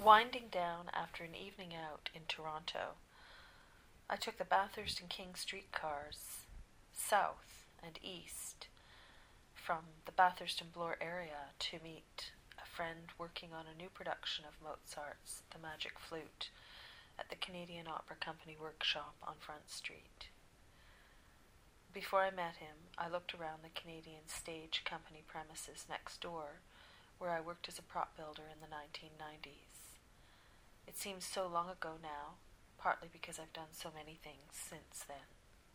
Winding down after an evening out in Toronto, I took the Bathurst and King streetcars south and east from the Bathurst and Bloor area to meet a friend working on a new production of Mozart's The Magic Flute at the Canadian Opera Company workshop on Front Street. Before I met him, I looked around the Canadian Stage Company premises next door, where I worked as a prop builder in the 1990s. It seems so long ago now, partly because I've done so many things since then.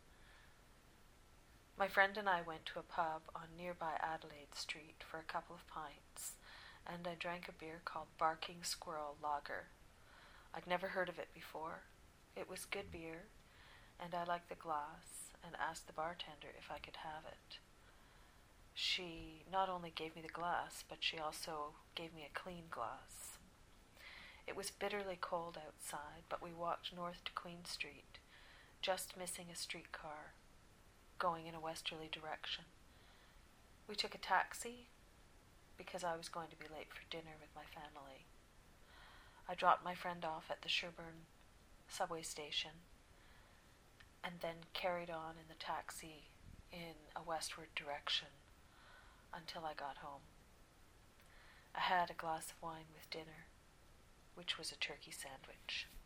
My friend and I went to a pub on nearby Adelaide Street for a couple of pints, and I drank a beer called Barking Squirrel Lager. I'd never heard of it before. It was good beer, and I liked the glass and asked the bartender if I could have it. She not only gave me the glass, but she also gave me a clean glass. It was bitterly cold outside, but we walked north to Queen Street, just missing a streetcar, going in a westerly direction. We took a taxi because I was going to be late for dinner with my family. I dropped my friend off at the Sherbourne subway station and then carried on in the taxi in a westward direction until I got home. I had a glass of wine with dinner, which was a turkey sandwich.